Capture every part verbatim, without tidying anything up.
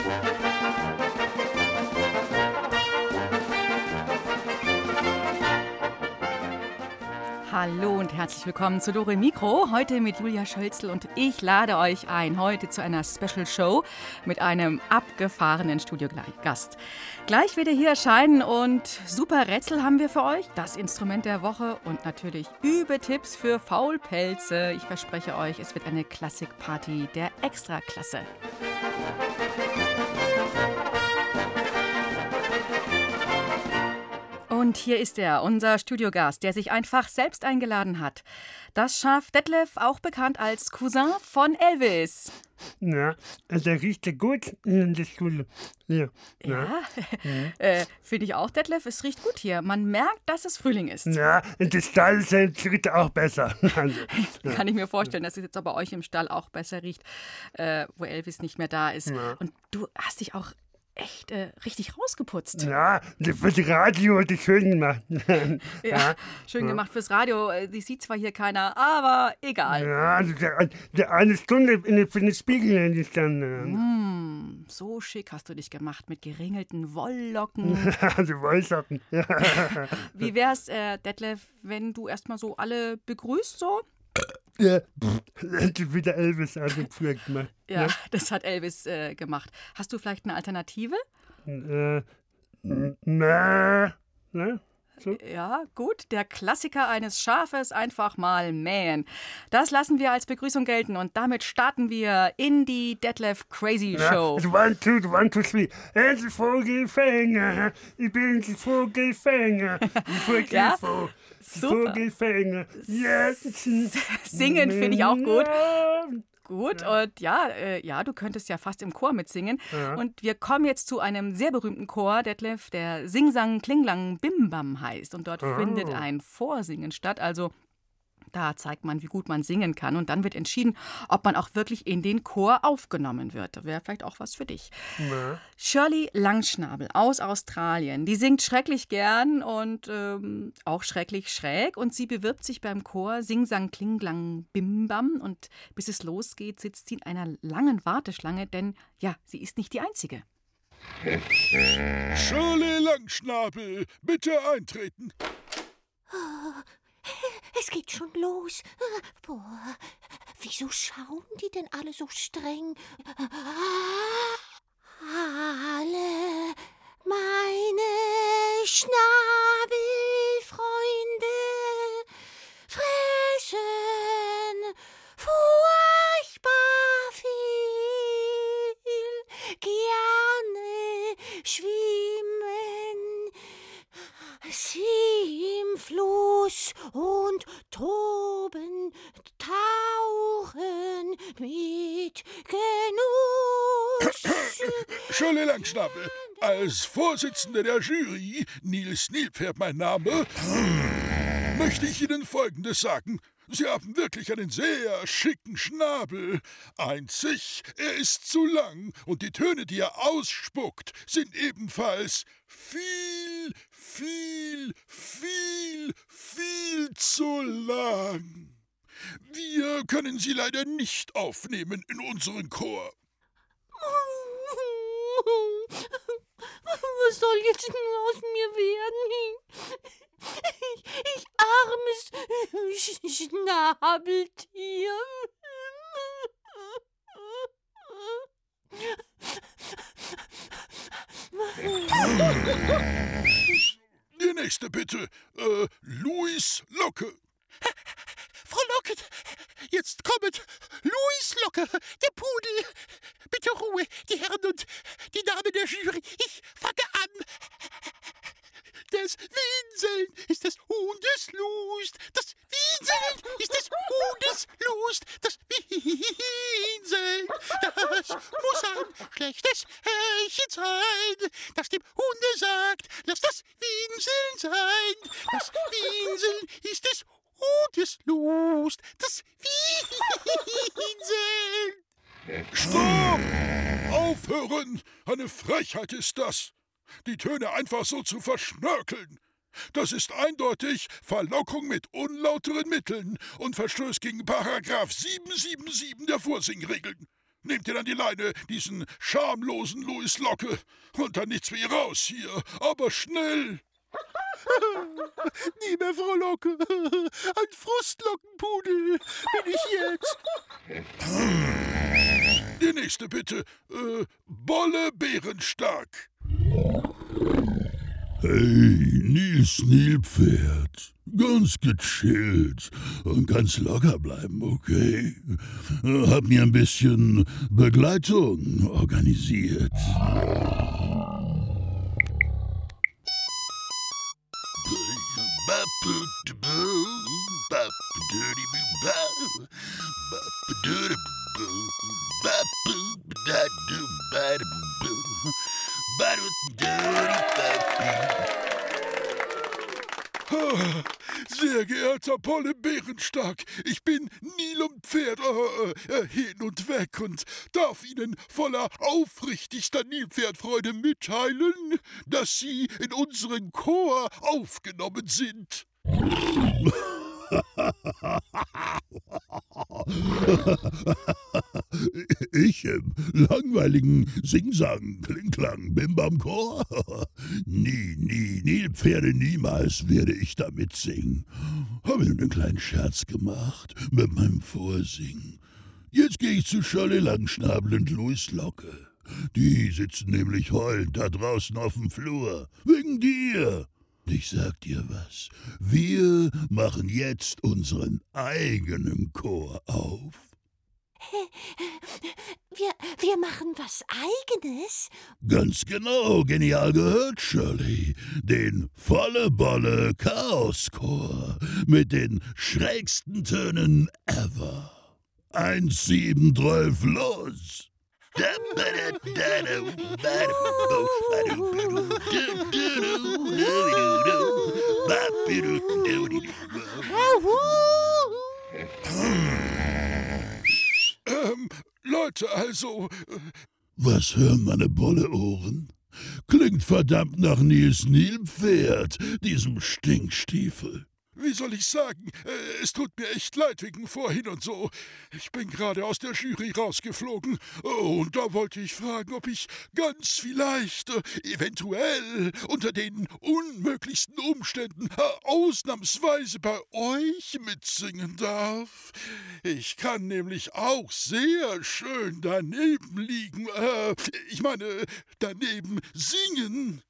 Hallo und herzlich willkommen zu Dore Mikro, heute mit Julia Schölzl und ich lade euch ein, heute zu einer Special Show mit einem abgefahrenen Studiogast. Gleich wird er hier erscheinen und super Rätsel haben wir für euch, das Instrument der Woche und natürlich Übetipps für Faulpelze. Ich verspreche euch, es wird eine Klassikparty der Extraklasse. Und hier ist er, unser Studiogast, der sich einfach selbst eingeladen hat. Das Schaf Detlef, auch bekannt als Cousin von Elvis. Ja, der riecht ja gut in der Schule. Ja, ja. ja. äh, finde ich auch, Detlef, es riecht gut hier. Man merkt, dass es Frühling ist. Ja, und der Stall riecht auch besser. Also, ja. Kann ich mir vorstellen, dass es jetzt auch bei euch im Stall auch besser riecht, äh, wo Elvis nicht mehr da ist. Ja. Und du hast dich auch echt äh, richtig rausgeputzt. Ja, fürs Radio hat es schön gemacht. ja, ja, schön ja. gemacht fürs Radio. Die sieht zwar hier keiner, aber egal. Ja, also der, der eine Stunde in, für den Spiegel gestanden. Mm, so schick hast du dich gemacht mit geringelten Wolllocken. Also Wollsocken. Wie wär's, äh, Detlef, wenn du erstmal so alle begrüßt so? Ja, pff, wieder Elvis angeführt gemacht. Ja, ja, das hat Elvis äh, gemacht. Hast du vielleicht eine Alternative? Äh, na, ne? So. Ja, gut. Der Klassiker eines Schafes, einfach mal mähen. Das lassen wir als Begrüßung gelten und damit starten wir in die Detlef Crazy Show. Ja, one, two, one, two, three. Es ist Vogelfänger, ich bin die Vogelfänger. Ich ja, Vogel, super. Vogelfänger. Yes. Singen finde ich auch gut. Gut, ja. Und ja, äh, ja, du könntest ja fast im Chor mitsingen. Ja. Und wir kommen jetzt zu einem sehr berühmten Chor, Detlef, der Singsang Klinglang Bimbam heißt. Und dort oh. findet ein Vorsingen statt, also da zeigt man, wie gut man singen kann. Und dann wird entschieden, ob man auch wirklich in den Chor aufgenommen wird. Das wäre vielleicht auch was für dich. Ja. Shirley Langschnabel aus Australien, die singt schrecklich gern und ähm, auch schrecklich schräg. Und sie bewirbt sich beim Chor Singsang Klinglang Bimbam. Und bis es losgeht, sitzt sie in einer langen Warteschlange, denn ja, sie ist nicht die Einzige. Shirley Langschnabel, bitte eintreten. Oh. Es geht schon los. Boah, wieso schauen die denn alle so streng? Alle meine Schnabelfreunde fressen furchtbar viel, gerne schwimmen sie im Fluss und toben, tauchen mit Genuss. Shirley Langschnabel, als Vorsitzender der Jury, Nils Nilpferd mein Name, möchte ich Ihnen Folgendes sagen. Sie haben wirklich einen sehr schicken Schnabel. Einzig, er ist zu lang und die Töne, die er ausspuckt, sind ebenfalls viel, viel, viel, viel zu lang. Wir können sie leider nicht aufnehmen in unseren Chor. Was soll jetzt nur aus mir werden? Ich, ich armes Schnabeltier. Die nächste bitte. Äh, Louis Locke. Frau Locket, jetzt kommet Louis Locke, der Pudel. Bitte Ruhe, die Herren und die Damen der Jury. Ich fange an. Das Winseln ist des Hundes Lust. Das Winseln ist des Hundes Lust. Das Winseln, das muss ein schlechtes Hörchen sein, das dem Hunde sagt, lass das Winseln sein. Das Winseln ist des Hundes Lust. Das Winseln. Stopp! Aufhören! Eine Frechheit ist das. Die Töne einfach so zu verschnörkeln. Das ist eindeutig Verlockung mit unlauteren Mitteln und verstößt gegen Paragraph sieben sieben sieben der Vorsingregeln. nehmt ihr an die Leine, diesen schamlosen Louis Locke. Und dann nichts wie raus hier, aber schnell. Nie mehr Frohlocke. Ein Frustlockenpudel bin ich jetzt. Die nächste bitte. Äh, Bolle Bärenstark. Hey, Nils Nilpferd. Ganz gechillt und ganz locker bleiben, okay? Hab mir ein bisschen Begleitung organisiert. Sehr geehrter Bolle Bärenstark, ich bin Nil und Pferd äh, äh, hin und weg und darf Ihnen voller aufrichtigster Nilpferdfreude mitteilen, dass Sie in unseren Chor aufgenommen sind. Ich im langweiligen Singsang, Klingklang, Bimbam-Chor? Nie, nie, Nilpferde, niemals werde ich da mitsingen. Habe nur einen kleinen Scherz gemacht mit meinem Vorsingen. Jetzt gehe ich zu Scholle Langschnabel und Louis Locke. Die sitzen nämlich heulend da draußen auf dem Flur. Wegen dir. Ich sag dir was, wir machen jetzt unseren eigenen Chor auf. Wir, wir machen was Eigenes? Ganz genau, genial gehört, Shirley. Den volle Bolle Chaoschor mit den schrägsten Tönen ever. Eins, sieben, zwölf, los! Ähm, Leute, also... Äh, Was hören meine Bolle-Ohren? Klingt verdammt nach Nils Nilpferd, diesem Stinkstiefel. Wie soll ich sagen, äh, es tut mir echt leid wegen vorhin und so. Ich bin gerade aus der Jury rausgeflogen oh, und da wollte ich fragen, ob ich ganz vielleicht, äh, eventuell, unter den unmöglichsten Umständen äh, ausnahmsweise bei euch mitsingen darf. Ich kann nämlich auch sehr schön daneben liegen, äh, ich meine, daneben singen.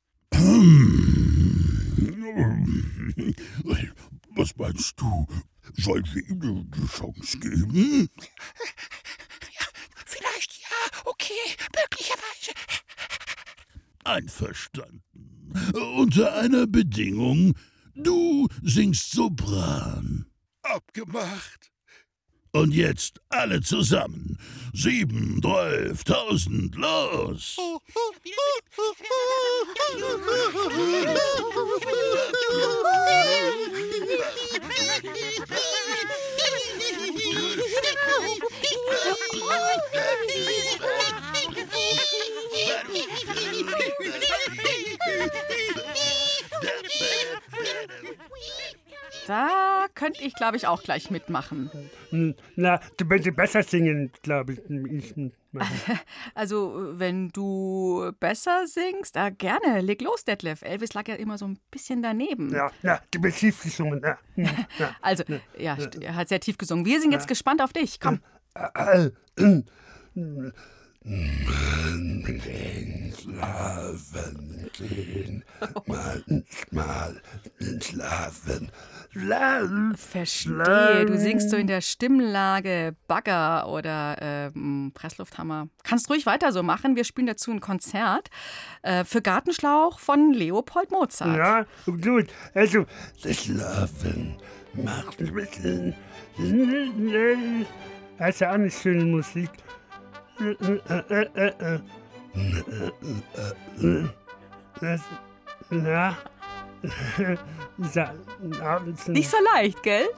Was meinst du? Sollen wir ihm eine Chance geben? Ja, vielleicht ja, okay, möglicherweise. Einverstanden. Unter einer Bedingung, du singst Sopran. Abgemacht. Und jetzt alle zusammen. Sieben, zwölf, tausend, los! Da könnte ich, glaube ich, auch gleich mitmachen. Na, du willst besser singen, glaube ich. ich Also, wenn du besser singst, ah, gerne, leg los, Detlef. Elvis lag ja immer so ein bisschen daneben. Ja, ja, du bist tief gesungen. Ja, ja. Also, ja, er hat sehr tief gesungen. Wir sind jetzt ja. gespannt auf dich. Komm. Den Schlafen gehen, manchmal den Schlafen lernen. Verstehe, du singst so in der Stimmlage Bagger oder ähm, Presslufthammer. Kannst ruhig weiter so machen. Wir spielen dazu ein Konzert äh, für Gartenschlauch von Leopold Mozart. Ja, gut. Also, das Schlafen macht ein bisschen. Das ist ja auch eine schöne Musik. Das, ja. Nicht so leicht, gell?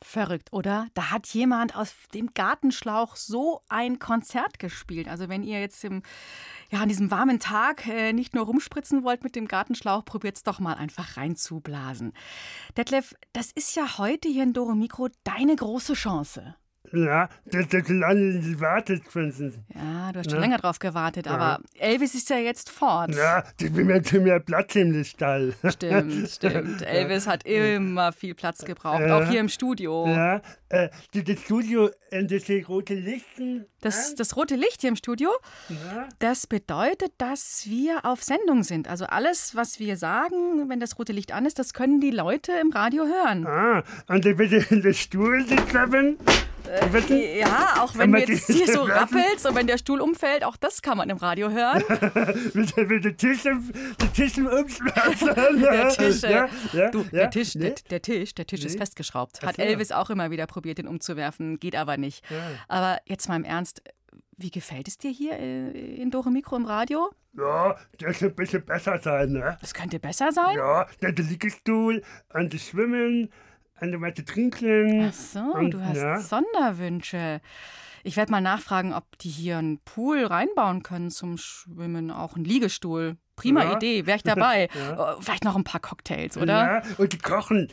Verrückt, oder? Da hat jemand aus dem Gartenschlauch so ein Konzert gespielt. Also wenn ihr jetzt im, ja, an diesem warmen Tag äh, nicht nur rumspritzen wollt mit dem Gartenschlauch, probiert es doch mal einfach reinzublasen. Detlef, das ist ja heute hier in Dore Mikro deine große Chance. Ja, das ist lange gewartet, Prinzessin. Ja, du hast schon ja. länger drauf gewartet, aber ja. Elvis ist ja jetzt fort. Ja, die will mir zu mehr Platz im Stall. Stimmt, stimmt. Elvis hat immer viel Platz gebraucht, ja. auch hier im Studio. Ja, äh, das Studio, das rote Licht. Das, das rote Licht hier im Studio, ja. das bedeutet, dass wir auf Sendung sind. Also alles, was wir sagen, wenn das rote Licht an ist, das können die Leute im Radio hören. Ah, und dann bitte in den Stuhl klappen? Äh, ja, auch wenn du jetzt hier so rappelst und wenn der Stuhl umfällt, auch das kann man im Radio hören. mit, mit den Tischen, die Tischen umschmeißen. Der Tisch, ja, ja, du, ja, der Tisch, nee. der, der Tisch, der Tisch nee. ist festgeschraubt. Hat so. Elvis auch immer wieder probiert, den umzuwerfen, geht aber nicht. Ja. Aber jetzt mal im Ernst, wie gefällt es dir hier in Dore Mikro im Radio? Ja, das könnte ein bisschen besser sein, ne? Das könnte besser sein? Ja, der Liegestuhl, an das Schwimmen, an der Weite trinken. Ach so, und, du hast ja. Sonderwünsche. Ich werde mal nachfragen, ob die hier einen Pool reinbauen können zum Schwimmen, auch einen Liegestuhl. Prima ja. Idee, wäre ich dabei. Ja. Vielleicht noch ein paar Cocktails, oder? Ja, und die kochen.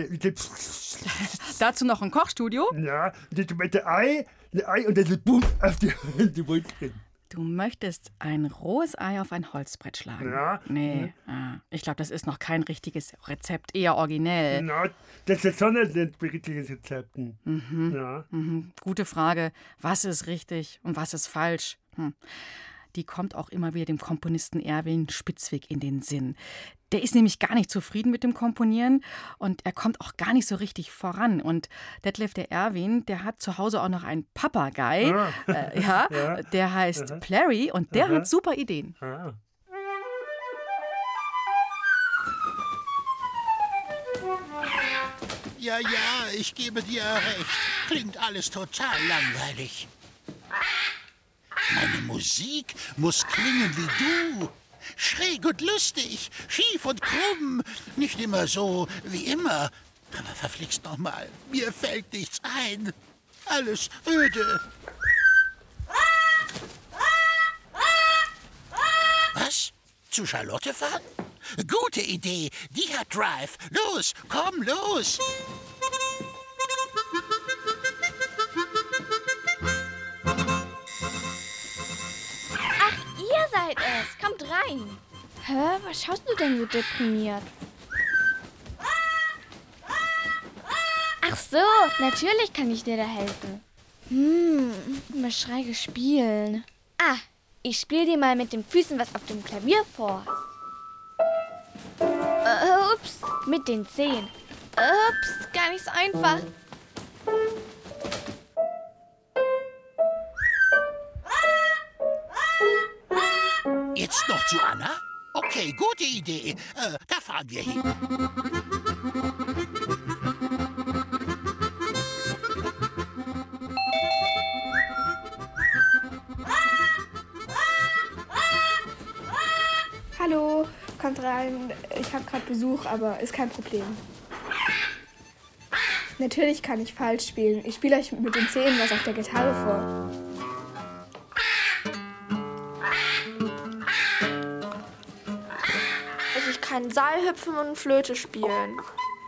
Dazu noch ein Kochstudio? Ja, mit dem Ei, ein Ei und dann so bumm auf die, die Wunde drin. Du möchtest ein rohes Ei auf ein Holzbrett schlagen? Ja. Nee, ah, ich glaube, das ist noch kein richtiges Rezept, eher originell. Na, das ist schon ein richtiges Rezept. Mhm. Ja. Mhm. Gute Frage. Was ist richtig und was ist falsch? Hm. Die kommt auch immer wieder dem Komponisten Erwin Spitzweg in den Sinn. Der ist nämlich gar nicht zufrieden mit dem Komponieren und er kommt auch gar nicht so richtig voran. Und Detlef, der Erwin, der hat zu Hause auch noch einen Papagei, ah. äh, ja, ja, der heißt aha. Plary und der aha. hat super Ideen. Ah. Ja, ja, ich gebe dir recht. Klingt alles total langweilig. Meine Musik muss klingen wie du. Schräg und lustig, schief und krumm. Nicht immer so wie immer. Aber verflixt noch mal, mir fällt nichts ein. Alles öde. Was? Zu Charlotte fahren? Gute Idee, die hat Drive. Los, komm, los. Ihr seid es. Kommt rein. Hä? Was schaust du denn so deprimiert? Ach so, natürlich kann ich dir da helfen. Hm, was schräge spielen. Ah, ich spiele dir mal mit den Füßen was auf dem Klavier vor. Äh, ups, mit den Zehen. Ups, gar nicht so einfach. Jetzt noch zu Anna? Okay, gute Idee. Äh, da fahren wir hin. Hallo, kommt rein. Ich habe gerade Besuch, aber ist kein Problem. Natürlich kann ich falsch spielen. Ich spiele euch mit den Zähnen was auf der Gitarre vor. Also ich kann Seilhüpfen und Flöte spielen.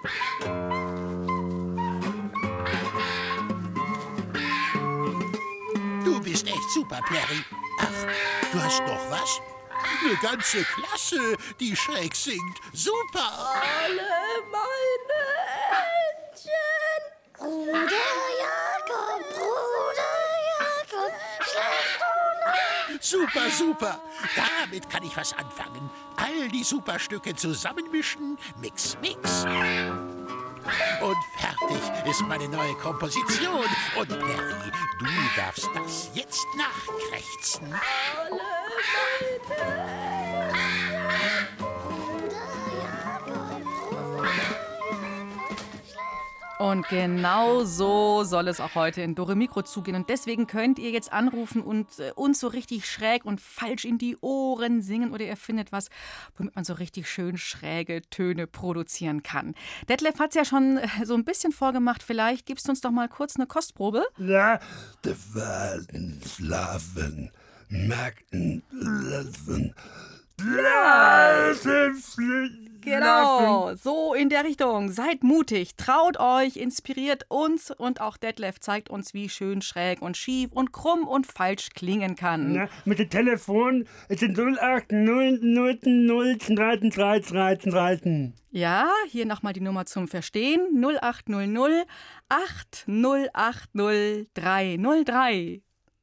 Du bist echt super, Plary. Ach, du hast noch was? Eine ganze Klasse, die schräg singt. Super! Alle meine Entchen. Bruder Jakob, Bruder Jakob, schläfst du noch? Super, super. Damit kann ich was anfangen. All die Superstücke zusammenmischen. Mix, mix. Und fertig ist meine neue Komposition. Und Plary, du darfst das jetzt nachkrächzen. Alle meine Entchen. Bruder Jakob, Bruder Jakob, schläfst Und genau so soll es auch heute in Dore Mikro zugehen. Und deswegen könnt ihr jetzt anrufen und äh, uns so richtig schräg und falsch in die Ohren singen. Oder ihr findet was, womit man so richtig schön schräge Töne produzieren kann. Detlef hat es ja schon äh, so ein bisschen vorgemacht. Vielleicht gibst du uns doch mal kurz eine Kostprobe. Ja, Die Wellen schlafen, merken, laufen. Genau, so in der Richtung. Seid mutig, traut euch, inspiriert uns und auch Detlef zeigt uns, wie schön schräg und schief und krumm und falsch klingen kann. Na, mit dem Telefon ist es null acht null null null dreizehn dreizehn dreizehn dreizehn. Ja, hier nochmal die Nummer zum Verstehen. null acht null null acht null acht null drei null drei.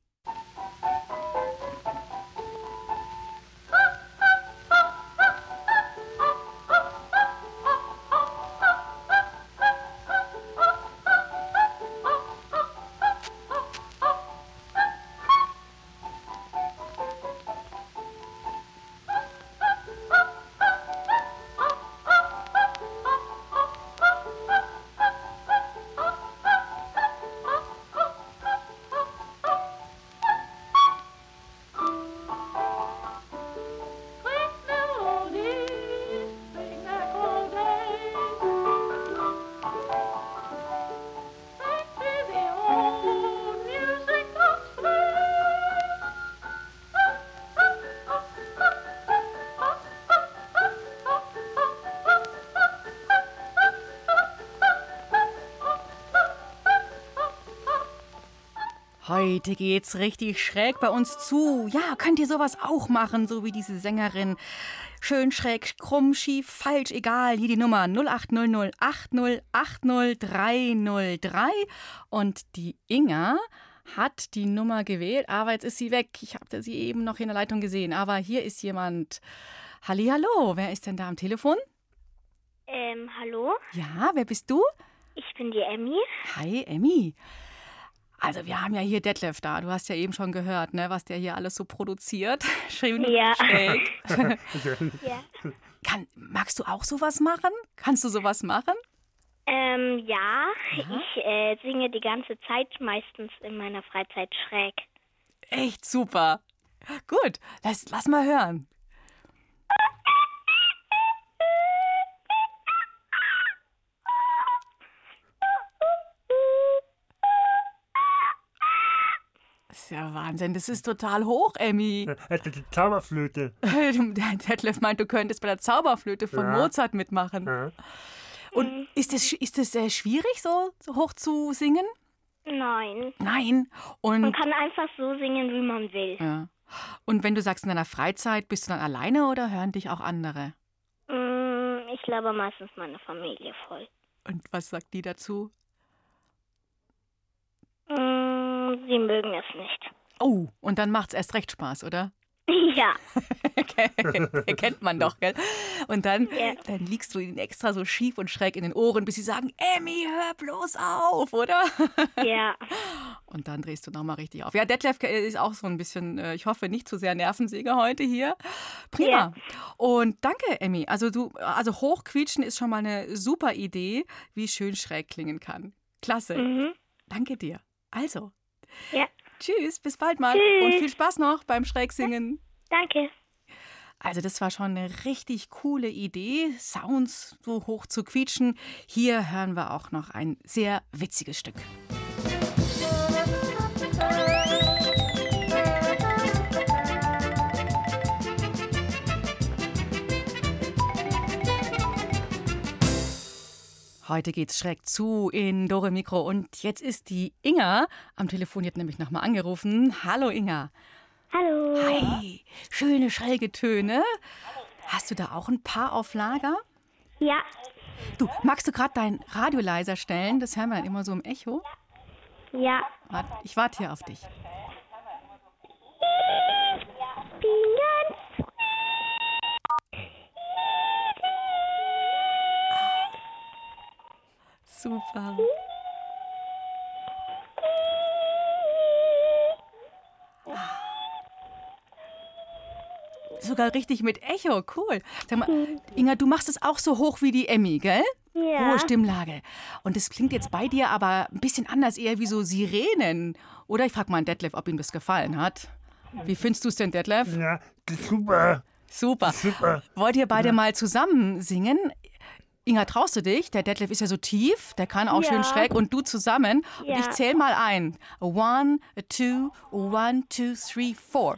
Heute geht's richtig schräg bei uns zu. Ja, könnt ihr sowas auch machen, so wie diese Sängerin. Schön schräg, krumm, schief, falsch, egal. Hier die Nummer null acht null null acht null acht null drei null drei. Und die Inga hat die Nummer gewählt, aber jetzt ist sie weg. Ich habe sie eben noch in der Leitung gesehen. Aber hier ist jemand. Hallihallo, wer ist denn da am Telefon? Ähm, hallo? Ja, wer bist du? Ich bin die Emmy. Hi, Emmy. Also wir haben ja hier Detlef da. Du hast ja eben schon gehört, ne, was der hier alles so produziert. Schön ja. schräg. ja. Kann, magst du auch sowas machen? Kannst du sowas machen? Ähm, ja. ja. Ich äh, singe die ganze Zeit, meistens in meiner Freizeit schräg. Echt super. Gut, lass, lass mal hören. Das ist ja Wahnsinn, das ist total hoch, Emmy. Das ist die Zauberflöte. Der Detlef meint, du könntest bei der Zauberflöte von Ja. Mozart mitmachen. Ja. Und ist das, ist das äh, schwierig, so, so hoch zu singen? Nein. Nein. Und, Man kann einfach so singen, wie man will. ja. Und wenn du sagst, in deiner Freizeit, bist du dann alleine oder hören dich auch andere? Mm, Ich laber meistens meine Familie voll. Und was sagt die dazu? Mm, Sie mögen es nicht. Oh, und dann macht's erst recht Spaß, oder? Ja. Kennt man doch, gell? Und dann, Ja. dann liegst du ihnen extra so schief und schräg in den Ohren, bis sie sagen, Emmy, hör bloß auf, oder? Ja. Und dann drehst du nochmal richtig auf. Ja, Detlef ist auch so ein bisschen, äh, ich hoffe, nicht zu sehr Nervensäge heute hier. Prima. Ja. Und danke, Emmy. Also du, also hochquietschen ist schon mal eine super Idee, wie schön schräg klingen kann. Klasse. Mhm. Danke dir. Also, Ja. tschüss, bis bald mal. Tschüss. Und viel Spaß noch beim Schrägsingen. Danke. Also das war schon eine richtig coole Idee, Sounds so hoch zu quietschen. Hier hören wir auch noch ein sehr witziges Stück. Heute geht's schräg zu in Dore Mikro und jetzt ist die Inga am Telefon, die hat nämlich nochmal angerufen. Hallo Inga. Hallo. Hi, schöne schräge Töne. Hast du da auch ein paar auf Lager? Ja. Du, magst du gerade dein Radio leiser stellen? Das hören wir dann immer so im Echo. Ja. Wart, ich warte hier auf dich. Bin ganz Super. Sogar richtig mit Echo, cool. Sag mal, Inga, du machst es auch so hoch wie die Emmy, gell? Ja. Ja. Hohe Stimmlage. Und das klingt jetzt bei dir aber ein bisschen anders, eher wie so Sirenen. Oder ich frage mal Detlef, ob ihm das gefallen hat. Wie findest du es denn, Detlef? Ja, super. Super. Super. Wollt ihr beide mal zusammen singen? Inga, traust du dich? Der Detlef ist ja so tief, der kann auch Ja. schön schräg. Und du zusammen. Und Ja. ich zähle mal ein. A one, a two, a one, two, three, four.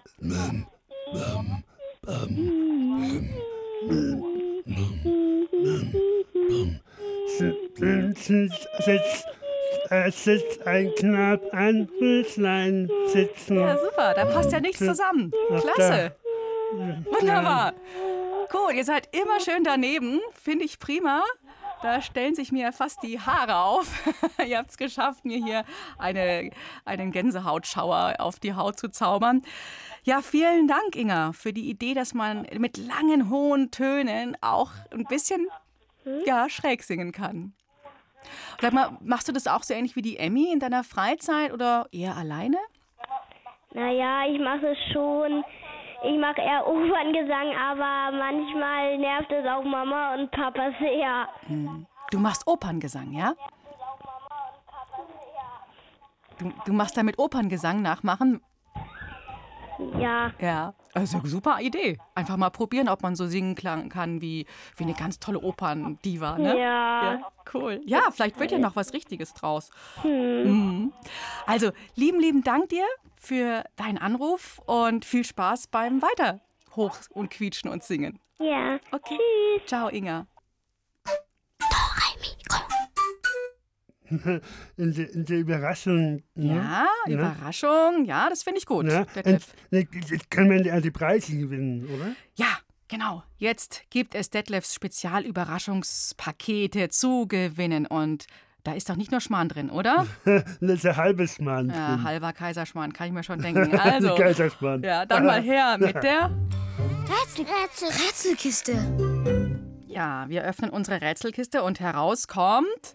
Sitzt, äh, sitzt ein Knab, ein Rüslein sitzen. Ja, super. Da passt ja nichts zusammen. Klasse. Wunderbar. Gut, ihr seid immer schön daneben. Finde ich prima. Da stellen sich mir fast die Haare auf. Ihr habt es geschafft, mir hier eine, einen Gänsehautschauer auf die Haut zu zaubern. Ja, vielen Dank, Inga, für die Idee, dass man mit langen, hohen Tönen auch ein bisschen ja, schräg singen kann. Sag mal, machst du das auch so ähnlich wie die Emmy in deiner Freizeit oder eher alleine? Naja, ich mache es schon. Ich mache eher Operngesang, aber manchmal nervt es auch Mama und Papa sehr. Du machst Operngesang, ja? Du, du machst damit Operngesang nachmachen? Ja. Ja, also super Idee. Einfach mal probieren, ob man so singen klang- kann wie, wie eine ganz tolle Operndiva, ne? Ja. Ja, cool. Ja, vielleicht wird ja noch was Richtiges draus. Mhm. Also, lieben, lieben Dank dir für deinen Anruf und viel Spaß beim Weiter hoch und quietschen und singen. Ja. Okay. Ciao, Inga. In der, in der Überraschung. Ne? Ja, Ja. Überraschung. Ja, das finde ich gut. Ja, Detlef. und, ne, jetzt kann man ja die Preise gewinnen, oder? Ja, genau. Jetzt gibt es Detlefs Spezialüberraschungspakete zu gewinnen. Und da ist doch nicht nur Schmarrn drin, oder? Das ist ein halbes Mann. Ja, halber Kaiserschmarrn, kann ich mir schon denken. Also, Kaiserschmarrn. ja, dann mal her mit der... Rätsel, Rätsel, Rätselkiste. Ja, wir öffnen unsere Rätselkiste und heraus kommt...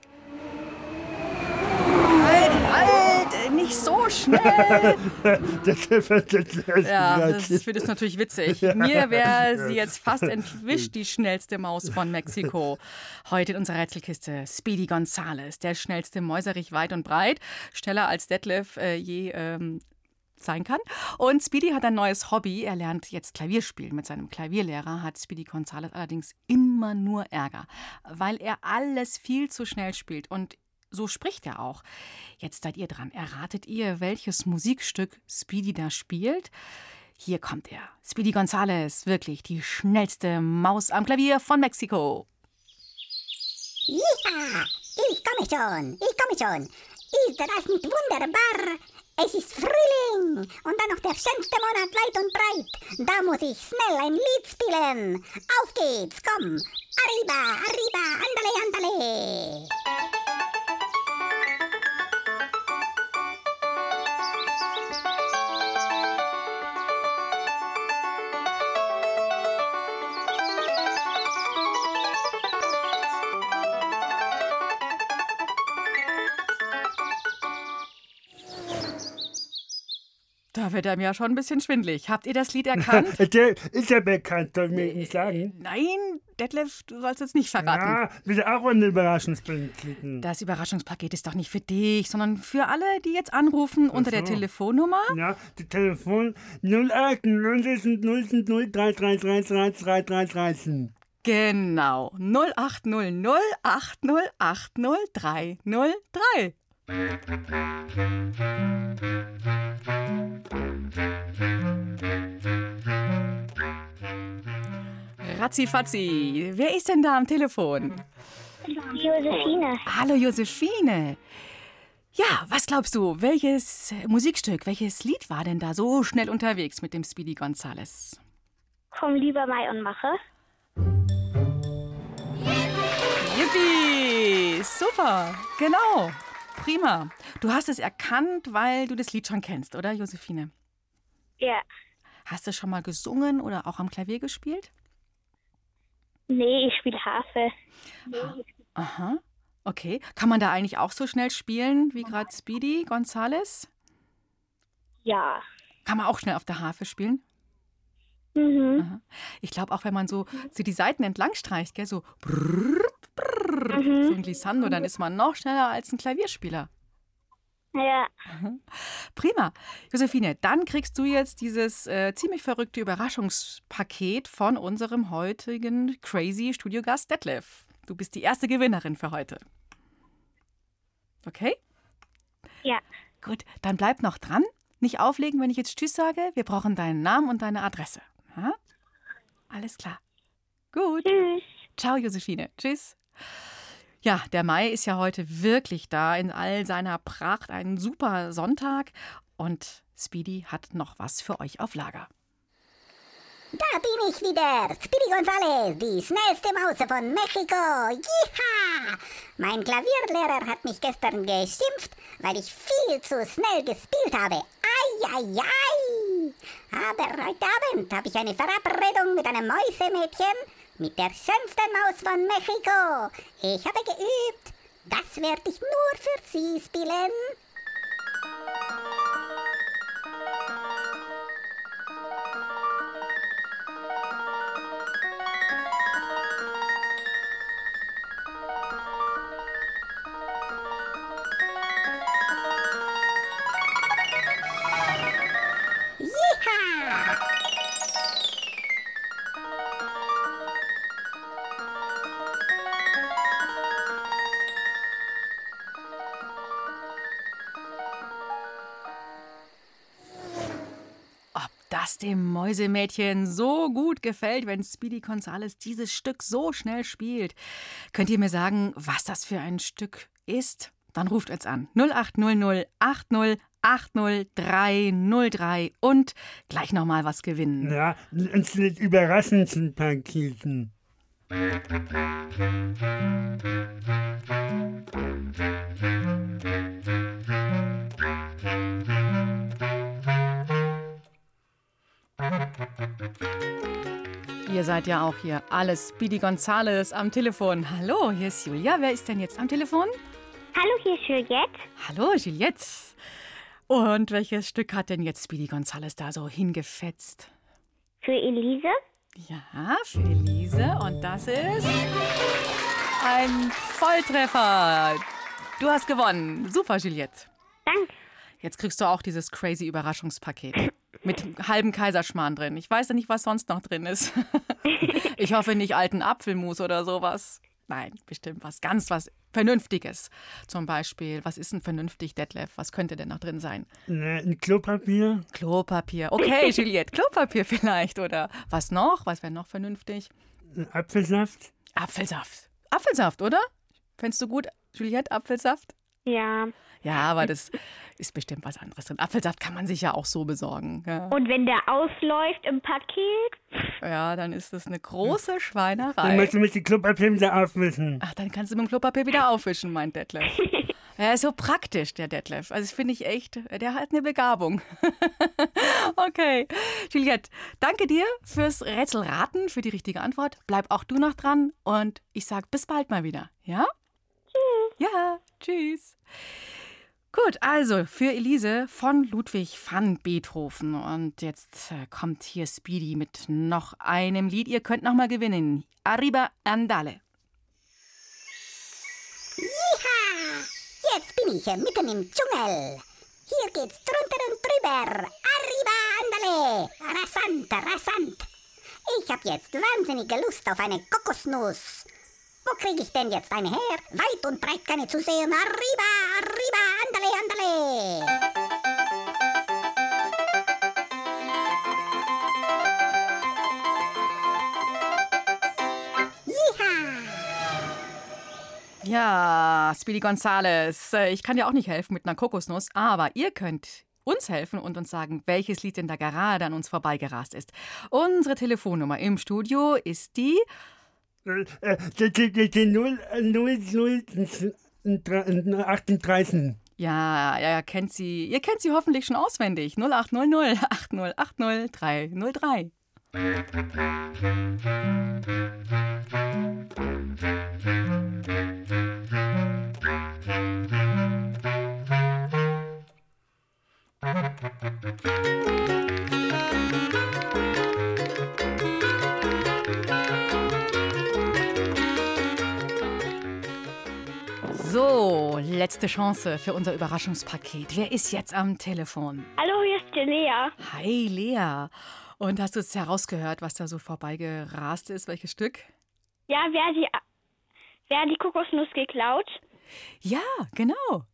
Halt, halt, nicht so schnell. Das, das, das, das, Ja, das ist, finde ich natürlich witzig. Mir wäre sie jetzt fast entwischt, die schnellste Maus von Mexiko. Heute in unserer Rätselkiste Speedy Gonzales, der schnellste Mäuserich weit und breit, schneller als Detlef äh, je ähm, sein kann. Und Speedy hat ein neues Hobby. Er lernt jetzt Klavier spielen. Mit seinem Klavierlehrer hat Speedy Gonzales allerdings immer nur Ärger, weil er alles viel zu schnell spielt. Und so spricht er auch. Jetzt seid ihr dran. Erratet ihr, welches Musikstück Speedy da spielt? Hier kommt er. Speedy Gonzales, wirklich die schnellste Maus am Klavier von Mexiko. Ja, ich komme schon, ich komme schon. Ist das nicht wunderbar? Es ist Frühling und dann noch der schönste Monat weit und breit. Da muss ich schnell ein Lied spielen. Auf geht's, komm. Arriba, arriba, andale, andale. Da wird er mir ja schon ein bisschen schwindelig. Habt ihr das Lied erkannt? Der ist ja bekannt, soll ich mir nicht sagen. Nein, Detlef, du sollst es nicht verraten. Ja, bitte auch eine Überraschungspaket klicken. Das Überraschungspaket ist doch nicht für dich, sondern für alle, die jetzt anrufen unter der so. Telefonnummer. Ja, die Telefon null acht null null null drei drei drei drei drei drei drei. Genau, null acht null null acht null acht null drei null drei. Ratzifatzi, wer ist denn da am Telefon? Josephine. Hallo Josephine. Ja, was glaubst du, welches Musikstück, welches Lied war denn da so schnell unterwegs mit dem Speedy Gonzales? Komm lieber Mai und mache. Yippie! Super, genau. Prima. Du hast es erkannt, weil du das Lied schon kennst, oder Josephine? Ja. Hast du schon mal gesungen oder auch am Klavier gespielt? Nee, ich spiele Harfe. Aha, okay. Kann man da eigentlich auch so schnell spielen wie gerade Speedy Gonzales? Ja. Kann man auch schnell auf der Harfe spielen? Mhm. Aha. Ich glaube auch, wenn man so, so die Saiten entlang streicht, gell, so brrr, brrr, Brrr, mhm. so ein Glissando, dann ist man noch schneller als ein Klavierspieler. Ja. Prima. Josephine, dann kriegst du jetzt dieses äh, ziemlich verrückte Überraschungspaket von unserem heutigen crazy Studiogast Detlef. Du bist die erste Gewinnerin für heute. Okay? Ja. Gut, dann bleib noch dran. Nicht auflegen, wenn ich jetzt Tschüss sage. Wir brauchen deinen Namen und deine Adresse. Ha? Alles klar. Gut. Tschüss. Ciao, Josephine. Tschüss. Ja, der Mai ist ja heute wirklich da in all seiner Pracht. Ein super Sonntag. Und Speedy hat noch was für euch auf Lager. Da bin ich wieder, Speedy Gonzales, die schnellste Maus von Mexiko. Jiha! Mein Klavierlehrer hat mich gestern geschimpft, weil ich viel zu schnell gespielt habe. Ei, ei, ei! Aber heute Abend habe ich eine Verabredung mit einem Mäusemädchen, mit der schönsten Maus von Mexiko. Ich habe geübt. Das werde ich nur für sie spielen. Das dem Mäusemädchen so gut gefällt, wenn Speedy Gonzales dieses Stück so schnell spielt. Könnt ihr mir sagen, was das für ein Stück ist? Dann ruft uns an. null acht null null acht null acht null drei null drei und gleich nochmal was gewinnen. Ja, uns mit überraschenden Paketen. Ihr seid ja auch hier alles Speedy Gonzales am Telefon. Hallo, hier ist Julia. Wer ist denn jetzt am Telefon? Hallo, hier ist Juliette. Hallo, Juliette. Und welches Stück hat denn jetzt Speedy Gonzales da so hingefetzt? Für Elise. Ja, für Elise. Und das ist ein Volltreffer. Du hast gewonnen. Super, Juliette. Danke. Jetzt kriegst du auch dieses crazy Überraschungspaket. Mit halbem Kaiserschmarrn drin. Ich weiß ja nicht, was sonst noch drin ist. Ich hoffe nicht alten Apfelmus oder sowas. Nein, bestimmt was ganz was Vernünftiges. Zum Beispiel, was ist denn vernünftig, Detlef? Was könnte denn noch drin sein? Ein Klopapier. Klopapier. Okay, Juliette, Klopapier vielleicht. Oder was noch? Was wäre noch vernünftig? Apfelsaft. Apfelsaft. Apfelsaft, oder? Fändest du gut, Juliette, Apfelsaft? Ja. Ja, aber das ist bestimmt was anderes drin. Apfelsaft kann man sich ja auch so besorgen. Ja. Und wenn der ausläuft im Paket? Ja, dann ist das eine große Schweinerei. Dann musst du mit dem Klopapier wieder aufwischen. Ach, dann kannst du mit dem Klopapier wieder aufwischen, meint Detlef. Er ist so praktisch, der Detlef. Also das finde ich echt, der hat eine Begabung. Okay, Juliette, danke dir fürs Rätselraten, für die richtige Antwort. Bleib auch du noch dran und ich sag bis bald mal wieder. Ja? Tschüss. Ja, tschüss. Gut, also für Elise von Ludwig van Beethoven. Und jetzt äh, kommt hier Speedy mit noch einem Lied. Ihr könnt noch mal gewinnen. Arriba, andale. Jiha! Jetzt bin ich mitten im Dschungel. Hier geht's drunter und drüber. Arriba, andale. Rasant, rasant. Ich hab jetzt wahnsinnige Lust auf eine Kokosnuss. Wo kriege ich denn jetzt eine her? Weit und breit keine zu sehen. Arriba, arriba, andale, andale. Ja, Speedy Gonzales, ich kann dir auch nicht helfen mit einer Kokosnuss, aber ihr könnt uns helfen und uns sagen, welches Lied denn da gerade an uns vorbeigerast ist. Unsere Telefonnummer im Studio ist die null null achtunddreißig. Ja, ja, kennt sie. Ihr kennt sie hoffentlich schon auswendig. null acht null null acht null acht null drei null drei. letzte Chance für unser Überraschungspaket. Wer ist jetzt am Telefon? Hallo, hier ist die Lea. Hi, Lea. Und hast du es herausgehört, was da so vorbeigerast ist? Welches Stück? Ja, wer die, wer die Kokosnuss geklaut? Ja, genau.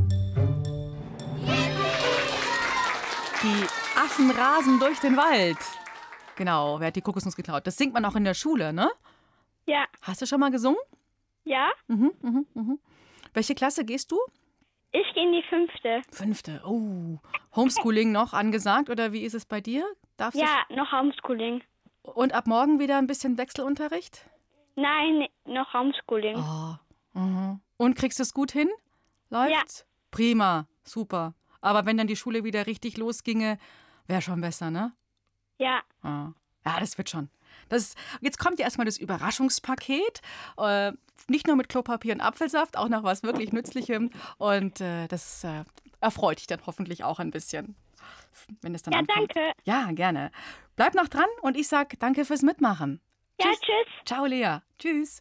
Die Affen rasen durch den Wald. Genau, wer hat die Kokosnuss geklaut? Das singt man auch in der Schule, ne? Ja. Hast du schon mal gesungen? Ja. Mhm, mhm, mhm. Welche Klasse gehst du? Ich gehe in die fünfte. Fünfte, oh. Homeschooling noch angesagt oder wie ist es bei dir? Darfst ja, noch Homeschooling. Und ab morgen wieder ein bisschen Wechselunterricht? Nein, noch Homeschooling. Oh. Mhm. Und kriegst du es gut hin? Läuft's? Ja. Prima, super. Aber wenn dann die Schule wieder richtig losginge, wäre schon besser, ne? Ja. Ah. Ja, das wird schon. Das, jetzt kommt ja erstmal das Überraschungspaket. Äh, nicht nur mit Klopapier und Apfelsaft, auch noch was wirklich Nützlichem. Und äh, das äh, erfreut dich dann hoffentlich auch ein bisschen. Wenn es dann ja, ankommt. danke. Ja, gerne. Bleib noch dran und ich sag danke fürs Mitmachen. Ja, tschüss. tschüss. Ciao, Lea. Tschüss.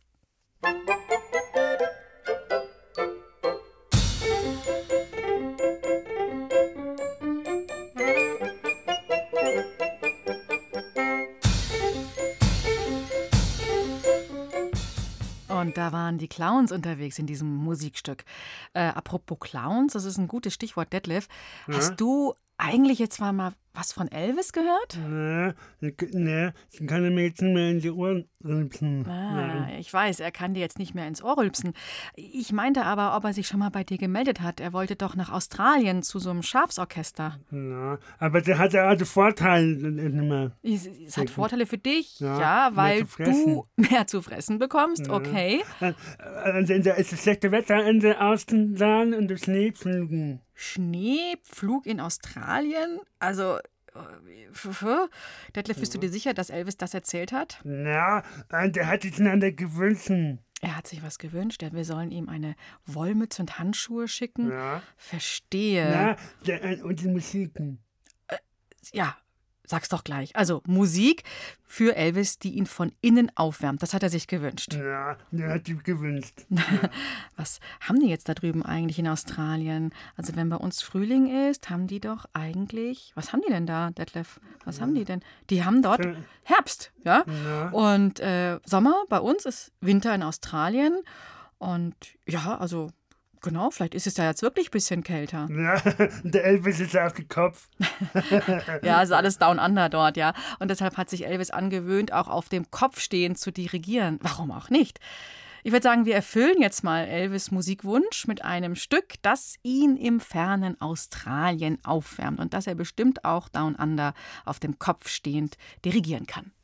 Und da waren die Clowns unterwegs in diesem Musikstück. Äh, apropos Clowns, das ist ein gutes Stichwort, Detlef. Ja? Hast du eigentlich jetzt mal was von Elvis gehört? Nee, nee, ich kann mir jetzt nicht mehr in die Ohren rülpsen. Ah, ich weiß, er kann dir jetzt nicht mehr ins Ohr rülpsen. Ich meinte aber, ob er sich schon mal bei dir gemeldet hat. Er wollte doch nach Australien zu so einem Schafsorchester. Ja, aber der hat ja auch den Vorteil nicht mehr. Es, es hat Vorteile für dich, ja, ja, weil mehr zu fressen. du mehr zu fressen bekommst, Ja. okay. Also da ist das schlechte Wetter in der Außenbahn und das Schneepflügen. Schneepflug in Australien? Also, äh, Detlef, bist du dir sicher, dass Elvis das erzählt hat? Ja, der hat sich einander gewünscht. Er hat sich was gewünscht. Wir sollen ihm eine Wollmütze und Handschuhe schicken. Ja. Verstehe. Ja, der, und die Musiken. Äh, ja, sag's doch gleich. Also Musik für Elvis, die ihn von innen aufwärmt. Das hat er sich gewünscht. Ja, der hat sich gewünscht. Ja. Was haben die jetzt da drüben eigentlich in Australien? Also wenn bei uns Frühling ist, haben die doch eigentlich... Was haben die denn da, Detlef? Was ja. haben die denn? Die haben dort Herbst, ja? ja. Und äh, Sommer bei uns ist Winter in Australien. Und ja, also... Genau, vielleicht ist es da jetzt wirklich ein bisschen kälter. Ja, der Elvis ist auf den Kopf. Ja, ist alles down under dort, ja. Und deshalb hat sich Elvis angewöhnt, auch auf dem Kopf stehend zu dirigieren. Warum auch nicht? Ich würde sagen, wir erfüllen jetzt mal Elvis' Musikwunsch mit einem Stück, das ihn im fernen Australien aufwärmt und das er bestimmt auch down under auf dem Kopf stehend dirigieren kann.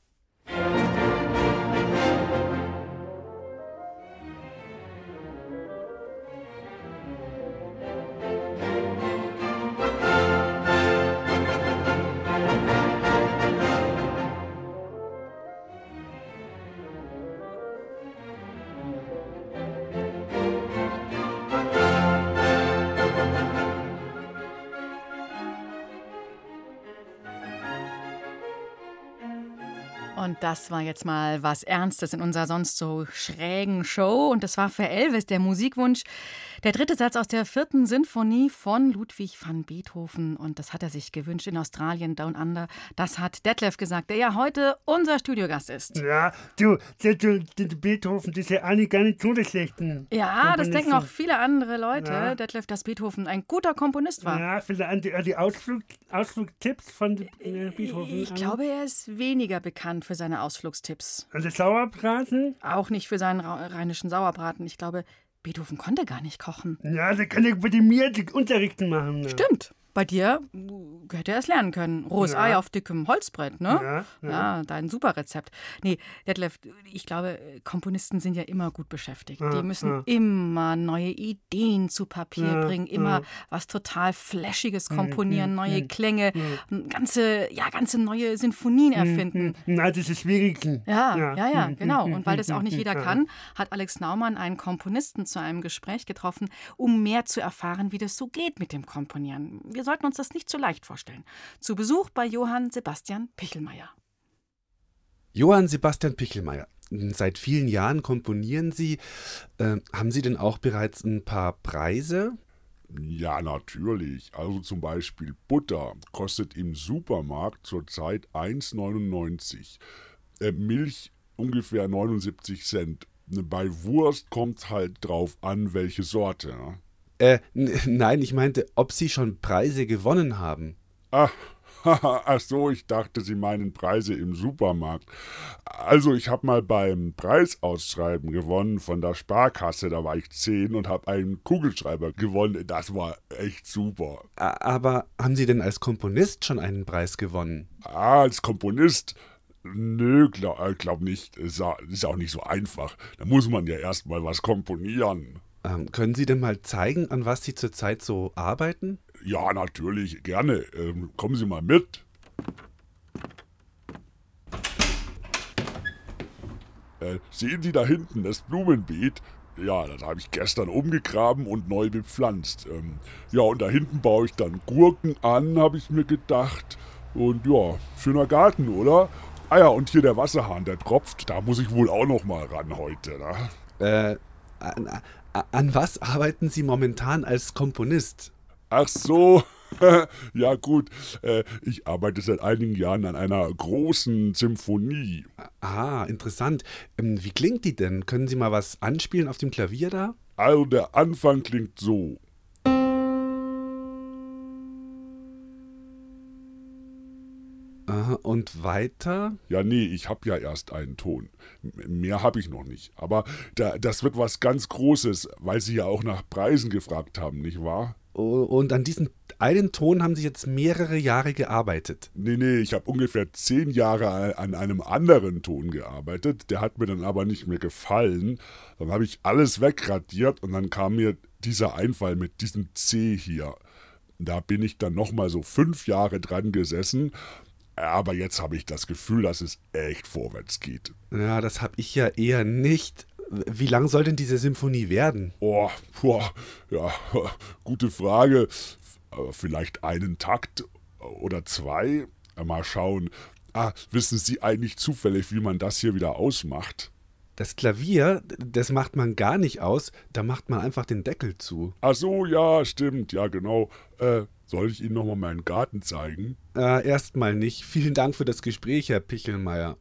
Und das war jetzt mal was Ernstes in unserer sonst so schrägen Show. Und das war für Elvis der Musikwunsch. Der dritte Satz aus der vierten Sinfonie von Ludwig van Beethoven. Und das hat er sich gewünscht in Australien, Down Under. Das hat Detlef gesagt, der ja heute unser Studiogast ist. Ja, du, du, du, du Beethoven, das ist ja eigentlich gar nicht so der schlechten. Ja, das denken auch viele andere Leute, ja. Detlef, dass Beethoven ein guter Komponist war. Ja, vielleicht die, die Ausflug, Ausflugtipps von äh, Beethoven. Ich glaube, er ist weniger bekannt für seine Ausflugstipps. Also Sauerbraten? Auch nicht für seinen rheinischen Sauerbraten. Ich glaube, Beethoven konnte gar nicht kochen. Ja, der kann ja bei mir Unterrichten machen. Ne? Stimmt. Bei dir hätte er es lernen können. Rohes Ja. Ei auf dickem Holzbrett, ne? Ja, ja. Ja, dein super Rezept. Nee, Detlef, ich glaube, Komponisten sind ja immer gut beschäftigt. Ja, Die müssen ja. immer neue Ideen zu Papier Ja, bringen, immer ja. was total Flashiges Mhm, komponieren, mhm, neue mhm. Klänge, Mhm. ganze, ja, ganze neue Sinfonien erfinden. Na, das ist schwierig. Ja, ja, ja, Mhm, genau. mhm, Und weil das auch nicht mhm, jeder ja. kann, hat Alex Naumann einen Komponisten zu einem Gespräch getroffen, um mehr zu erfahren, wie das so geht mit dem Komponieren. Wir sollten uns das nicht zu leicht vorstellen. Zu Besuch bei Johann Sebastian Pichelmeier. Johann Sebastian Pichelmeier. seit vielen Jahren komponieren Sie. Äh, haben Sie denn auch bereits ein paar Preise? Ja, natürlich. Also zum Beispiel Butter kostet im Supermarkt zurzeit eins neunundneunzig. Äh, Milch ungefähr neunundsiebzig Cent. Bei Wurst kommt halt drauf an, welche Sorte. Ne? Äh, n- nein, ich meinte, ob Sie schon Preise gewonnen haben. Ach, ach so, ich dachte, Sie meinen Preise im Supermarkt. Also ich habe mal beim Preisausschreiben gewonnen von der Sparkasse, da war ich zehn und habe einen Kugelschreiber gewonnen. Das war echt super. Aber haben Sie denn als Komponist schon einen Preis gewonnen? Ah, als Komponist? Nö, glaub, glaub nicht. Ist ja, ist auch nicht so einfach. Da muss man ja erst mal was komponieren. Ähm, können Sie denn mal zeigen, an was Sie zurzeit so arbeiten? Ja, natürlich, gerne. Ähm, kommen Sie mal mit. Äh, sehen Sie da hinten das Blumenbeet? Ja, das habe ich gestern umgegraben und neu bepflanzt. Ähm, ja, und da hinten baue ich dann Gurken an, habe ich mir gedacht. Und ja, schöner Garten, oder? Ah ja, und hier der Wasserhahn, der tropft. Da muss ich wohl auch noch mal ran heute. Ne? Äh, an, an was arbeiten Sie momentan als Komponist? Ach so, ja gut. Äh, ich arbeite seit einigen Jahren an einer großen Symphonie. Ah, interessant. Ähm, wie klingt die denn? Können Sie mal was anspielen auf dem Klavier da? Also der Anfang klingt so. Aha, und weiter? Ja, nee, ich habe ja erst einen Ton. M- Mehr habe ich noch nicht. Aber da, das wird was ganz Großes, weil Sie ja auch nach Preisen gefragt haben, nicht wahr? Oh, und an diesem einen Ton haben Sie jetzt mehrere Jahre gearbeitet? Nee, nee, ich habe ungefähr zehn Jahre an einem anderen Ton gearbeitet. Der hat mir dann aber nicht mehr gefallen. Dann habe ich alles wegradiert und dann kam mir dieser Einfall mit diesem C hier. Da bin ich dann nochmal so fünf Jahre dran gesessen. Aber jetzt habe ich das Gefühl, dass es echt vorwärts geht. Ja, das habe ich ja eher nicht. Wie lang soll denn diese Symphonie werden? Oh, boah, ja, gute Frage. Vielleicht einen Takt oder zwei. Mal schauen. Ah, wissen Sie eigentlich zufällig, wie man das hier wieder ausmacht? Das Klavier, das macht man gar nicht aus, da macht man einfach den Deckel zu. Ach so, ja, stimmt, ja genau. Äh, soll ich Ihnen nochmal meinen Garten zeigen? Äh, erstmal nicht. Vielen Dank für das Gespräch, Herr Pichelmeier.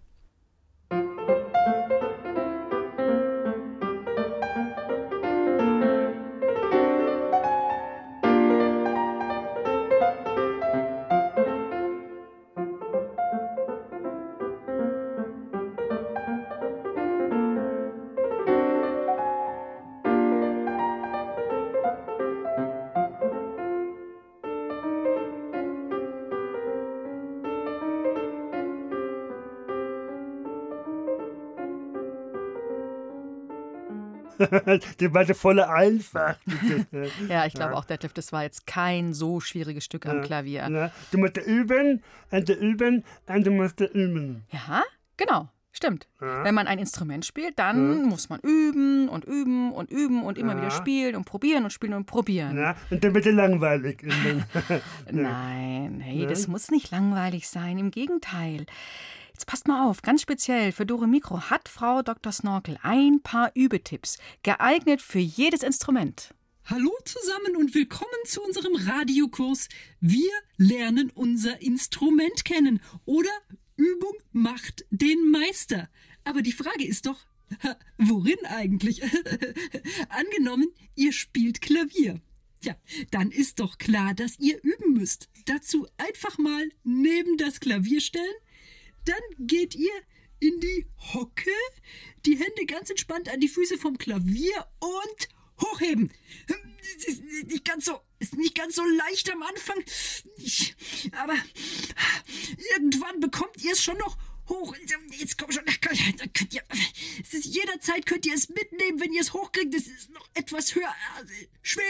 Die war so voller einfach. Ja, ich glaube auch, Detlef, das war jetzt kein so schwieriges Stück am Klavier. Ja, du musst üben, und üben, und du musst üben. Ja, genau. Stimmt. Ja. Wenn man ein Instrument spielt, dann Ja. muss man üben und üben und üben und immer Ja. wieder spielen und probieren und spielen und probieren. Ja, und dann wird es langweilig. Nein, hey, Ja. das muss nicht langweilig sein. Im Gegenteil. Jetzt passt mal auf, ganz speziell für Dore Mikro hat Frau Doktor Snorkel ein paar Übetipps, geeignet für jedes Instrument. Hallo zusammen und willkommen zu unserem Radiokurs. Wir lernen unser Instrument kennen oder Übung macht den Meister. Aber die Frage ist doch, worin eigentlich? Angenommen, ihr spielt Klavier. Ja, dann ist doch klar, dass ihr üben müsst. Dazu einfach mal neben das Klavier stellen. Dann geht ihr in die Hocke, die Hände ganz entspannt an die Füße vom Klavier und hochheben. Es ist nicht ganz so, ist nicht ganz so leicht am Anfang, ich, aber irgendwann bekommt ihr es schon noch hoch. Jetzt komm schon, könnt ihr, es ist, jederzeit könnt ihr es mitnehmen, wenn ihr es hochkriegt. Es ist noch etwas höher. Schwer,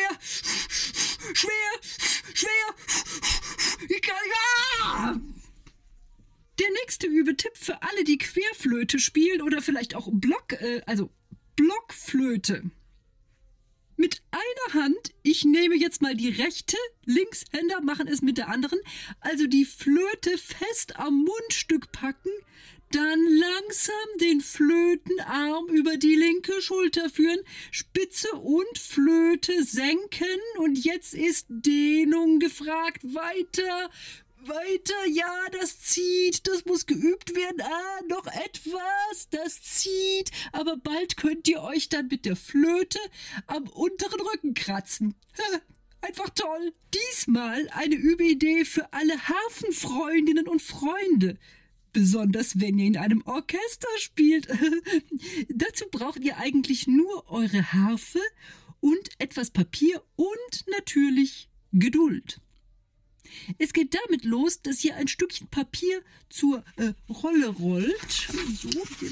schwer, schwer. Ich kann, ja! Der nächste Übetipp für alle, die Querflöte spielen oder vielleicht auch Block, äh, also Blockflöte. Mit einer Hand, ich nehme jetzt mal die rechte, Linkshänder machen es mit der anderen, also die Flöte fest am Mundstück packen, Dann langsam den Flötenarm über die linke Schulter führen, Spitze und Flöte senken und jetzt ist Dehnung gefragt. Weiter, weiter, ja, das zieht, das muss geübt werden. Ah, noch etwas, das zieht, aber bald könnt ihr euch dann mit der Flöte am unteren Rücken kratzen. Einfach toll. Diesmal eine Übeidee für alle Harfenfreundinnen und Freunde. Besonders wenn ihr in einem Orchester spielt. Dazu braucht ihr eigentlich nur eure Harfe und etwas Papier und natürlich Geduld. Es geht damit los, dass ihr ein Stückchen Papier zur äh, Rolle rollt. So,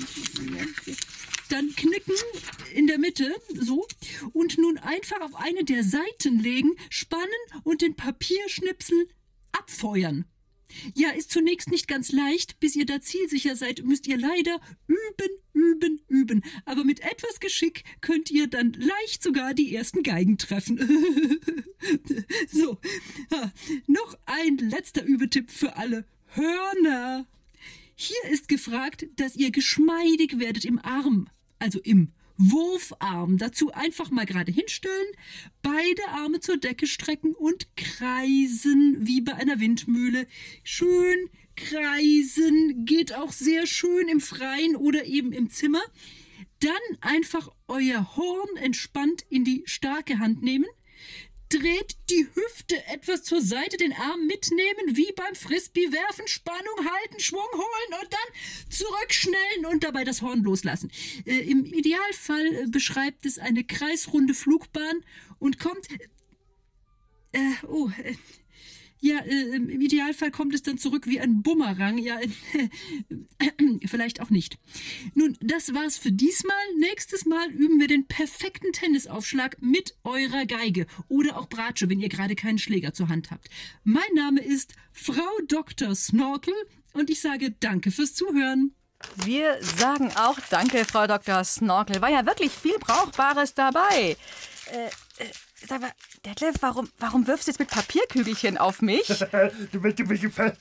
dann knicken in der Mitte, so, und nun einfach auf eine der Seiten legen, spannen und den Papierschnipsel abfeuern. Ja, ist zunächst nicht ganz leicht. Bis ihr da zielsicher seid, müsst ihr leider üben, üben, üben. Aber mit etwas Geschick könnt ihr dann leicht sogar die ersten Geigen treffen. So, ah, noch ein letzter Übetipp für alle Hörner. Hier ist gefragt, dass ihr geschmeidig werdet im Arm, also im Wurfarm. Dazu einfach mal gerade hinstellen, beide Arme zur Decke strecken und kreisen wie bei einer Windmühle. Schön kreisen, geht auch sehr schön im Freien oder eben im Zimmer. Dann einfach euer Horn entspannt in die starke Hand nehmen. Dreht die Hüfte etwas zur Seite, den Arm mitnehmen, wie beim Frisbee-Werfen, Spannung halten, Schwung holen und dann zurückschnellen und dabei das Horn loslassen. Äh, Im Idealfall äh, beschreibt es eine kreisrunde Flugbahn und kommt... Äh, oh, äh, ja, äh, im Idealfall kommt es dann zurück wie ein Bumerang. Ja, äh, äh, vielleicht auch nicht. Nun, das war's für diesmal. Nächstes Mal üben wir den perfekten Tennisaufschlag mit eurer Geige oder auch Bratsche, wenn ihr gerade keinen Schläger zur Hand habt. Mein Name ist Frau Doktor Snorkel und ich sage danke fürs Zuhören. Wir sagen auch danke, Frau Doktor Snorkel. War ja wirklich viel Brauchbares dabei. Äh, äh, sag mal, Detlef, warum, warum wirfst du jetzt mit Papierkügelchen auf mich? Du willst mich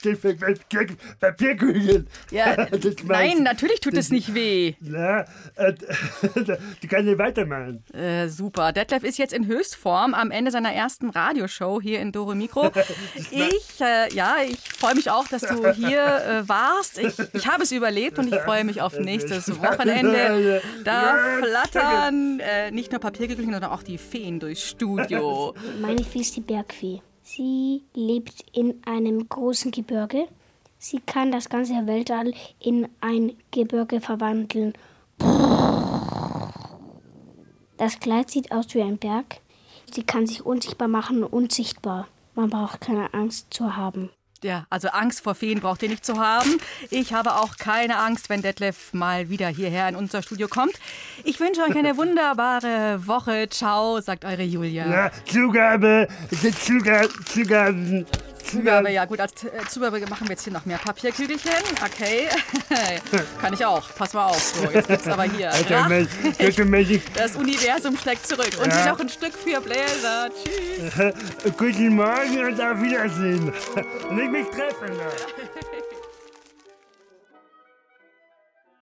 Papierkügelchen. Ja, nein, natürlich tut es nicht weh. Na, äh, du kannst nicht weitermachen. Äh, super. Detlef ist jetzt in Höchstform am Ende seiner ersten Radioshow hier in Dore Mikro. Ich, äh, ja, ich freue mich auch, dass du hier äh, warst. Ich, ich habe es überlebt und ich freue mich auf nächstes Wochenende. Da flattern äh, nicht nur Papierkügelchen, sondern auch die Feen durchs Studio. Meine Fee ist die Bergfee. Sie lebt in einem großen Gebirge. Sie kann das ganze Weltall in ein Gebirge verwandeln. Das Kleid sieht aus wie ein Berg. Sie kann sich unsichtbar machen, unsichtbar. Man braucht keine Angst zu haben. Ja, also Angst vor Feen braucht ihr nicht zu haben. Ich habe auch keine Angst, wenn Detlef mal wieder hierher in unser Studio kommt. Ich wünsche euch eine wunderbare Woche. Ciao, sagt eure Julia. Ja, Zugabe, Zugabe, Zugabe. Zugabe, ja gut, als äh, Zugabe machen wir jetzt hier noch mehr Papierkügelchen. Okay, kann ich auch. Pass mal auf. So, jetzt gibt's aber hier. Das Universum schlägt zurück. Und ja. Hier noch ein Stück für Bläser. Tschüss. Guten Morgen und auf Wiedersehen. Nicht mich treffen.